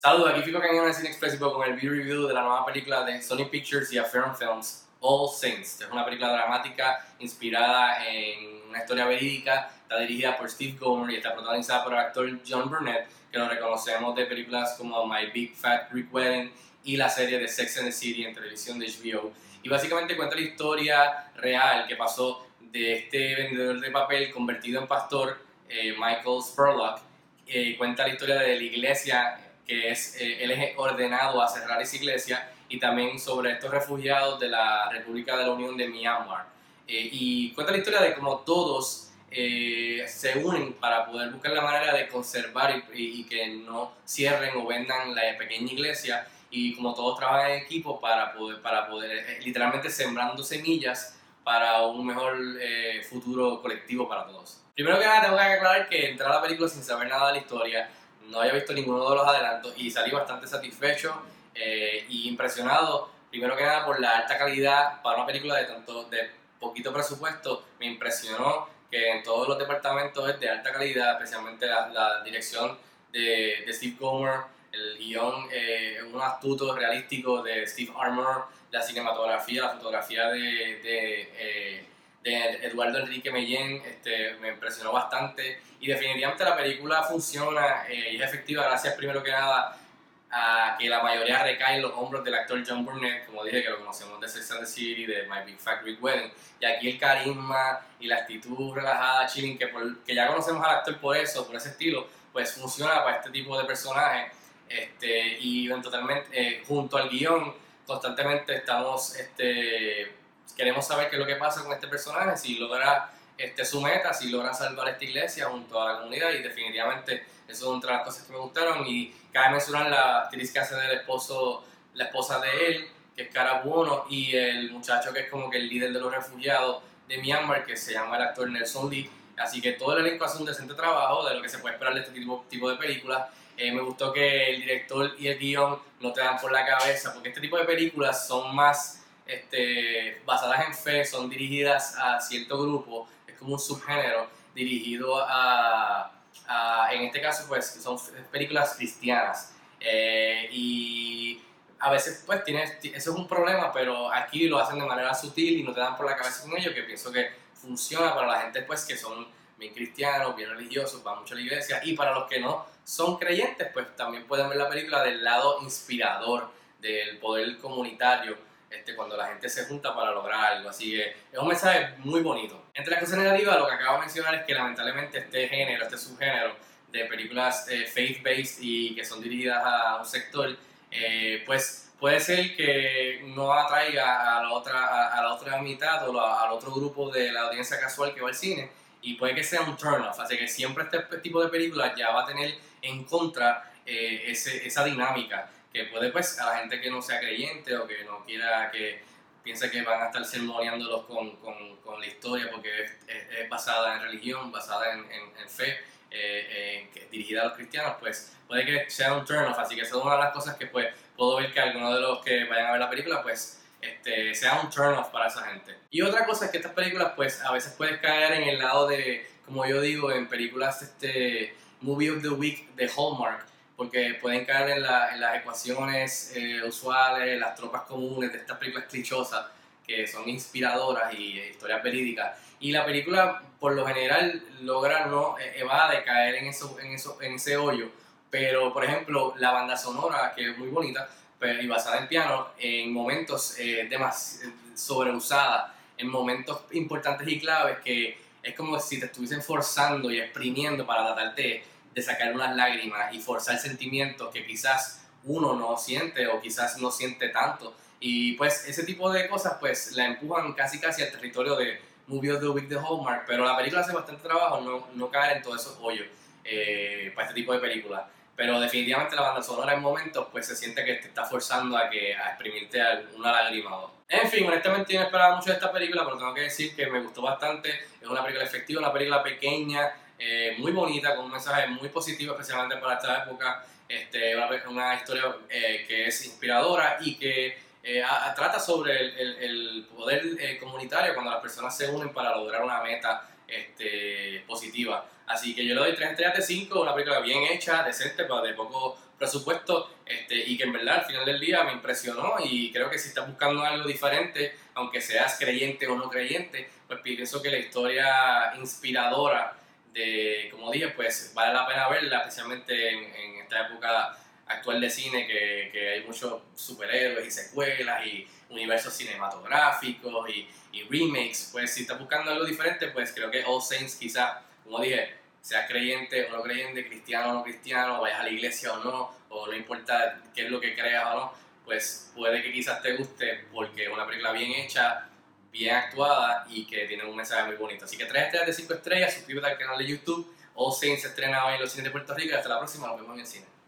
Saludos, aquí Fico Cañón de Cine Express con el video review de la nueva película de Sony Pictures y Affirm Films, All Saints. Es una película dramática inspirada en una historia verídica, está dirigida por Steve Gomez y está protagonizada por el actor John Burnett, que lo reconocemos de películas como My Big Fat Greek Wedding y la serie de Sex and the City en televisión de HBO. Y básicamente cuenta la historia real que pasó de este vendedor de papel convertido en pastor, Michael Spurlock. Cuenta la historia de la iglesia que él es ordenado a cerrar esa iglesia, y también sobre estos refugiados de la República de la Unión de Myanmar. Y cuenta la historia de cómo todos se unen para poder buscar la manera de conservar y que no cierren o vendan la pequeña iglesia, y como todos trabajan en equipo para poder literalmente sembrando semillas para un mejor futuro colectivo para todos. Primero que nada tengo que aclarar que entré a la película sin saber nada de la historia, no había visto ninguno de los adelantos y salí bastante satisfecho y impresionado, primero que nada por la alta calidad para una película de poquito presupuesto. Me impresionó que en todos los departamentos es de alta calidad, especialmente la dirección de Steve Gomez, el guión, un astuto realístico de Steve Armour, la cinematografía, la fotografía de Eduardo Enrique Mellén, me impresionó bastante, y definitivamente la película funciona y es efectiva gracias primero que nada a que la mayoría recae en los hombros del actor John Burnett, como dije, que lo conocemos de Sex and the City, de My Big Fat Greek Wedding, y aquí el carisma y la actitud relajada, chilling, que ya conocemos al actor por eso, por ese estilo, pues funciona para este tipo de personajes. Y totalmente junto al guión constantemente estamos queremos saber qué es lo que pasa con este personaje, si logra su meta, si logra salvar esta iglesia junto a la comunidad, y definitivamente eso es una de las cosas que me gustaron. Y cabe mencionar la actriz que hace del esposo, la esposa de él, que es Cara Buono, y el muchacho que es como que el líder de los refugiados de Myanmar, que se llama el actor Nelson Lee. Así que todo el elenco hace un decente trabajo de lo que se puede esperar de este tipo de películas. Me gustó que el director y el guión no te dan por la cabeza, porque este tipo de películas son más basadas en fe, son dirigidas a cierto grupo, es como un subgénero dirigido en este caso pues son películas cristianas, y a veces pues eso es un problema, pero aquí lo hacen de manera sutil y no te dan por la cabeza con ello, que pienso que funciona para la gente pues que son bien cristianos, bien religiosos, van mucho a la iglesia, y para los que no son creyentes pues también pueden ver la película del lado inspirador del poder comunitario, cuando la gente se junta para lograr algo. Así que es un mensaje muy bonito. Entre las cosas negativas, lo que acabo de mencionar es que lamentablemente este subgénero de películas faith-based y que son dirigidas a un sector, pues puede ser que no atraiga a la otra mitad o al otro grupo de la audiencia casual que va al cine, y puede que sea un turn-off. Así que siempre este tipo de películas ya va a tener en contra esa dinámica, que puede pues a la gente que no sea creyente o que no quiera, que piensa que van a estar sermoneándolos con la historia porque es basada en religión, basada en fe, dirigida a los cristianos, pues puede que sea un turn off. Así que esa es una de las cosas que pues puedo ver que algunos de los que vayan a ver la película pues sea un turn off para esa gente. Y otra cosa es que estas películas pues a veces puedes caer en el lado de, como yo digo, en películas Movie of the Week de Hallmark, porque pueden caer en las ecuaciones usuales, las tropas comunes de estas películas clichosas que son inspiradoras y historias verídicas. Y la película, por lo general, logra no evade caer en ese hoyo. Pero, por ejemplo, la banda sonora, que es muy bonita y basada en piano, en momentos sobreusada, en momentos importantes y claves, que es como si te estuviesen forzando y exprimiendo para tratar de sacar unas lágrimas y forzar sentimientos que quizás uno no siente o quizás no siente tanto. Y pues ese tipo de cosas pues la empujan casi al territorio de Movie of the Week de Hallmark, pero la película hace bastante trabajo no caer en todos esos hoyos para este tipo de películas. Pero definitivamente la banda sonora en momentos pues se siente que te está forzando a exprimirte una lágrima o dos. En fin, honestamente yo no esperaba mucho de esta película, pero tengo que decir que me gustó bastante. Es una película efectiva, una película pequeña, muy bonita, con un mensaje muy positivo, especialmente para esta época. Una historia que es inspiradora y que trata sobre el poder comunitario cuando las personas se unen para lograr una meta positiva. Así que yo le doy 3 estrellas de 5, una película bien hecha, decente, pero de poco presupuesto, y que en verdad al final del día me impresionó, y creo que si estás buscando algo diferente, aunque seas creyente o no creyente, pues pienso que la historia inspiradora de, como dije, pues vale la pena verla, especialmente en esta época actual de cine, que hay muchos superhéroes y secuelas y universos cinematográficos y remakes. Pues si estás buscando algo diferente, pues creo que All Saints quizá, como dije, seas creyente o no creyente, cristiano o no cristiano, vayas a la iglesia o no, o no importa qué es lo que creas o no, pues puede que quizás te guste porque es una película bien hecha, bien actuada y que tiene un mensaje muy bonito. Así que 3 estrellas de 5 estrellas, suscríbete al canal de YouTube. All Saints se estrena hoy en los cines de Puerto Rico y hasta la próxima, nos vemos en el cine.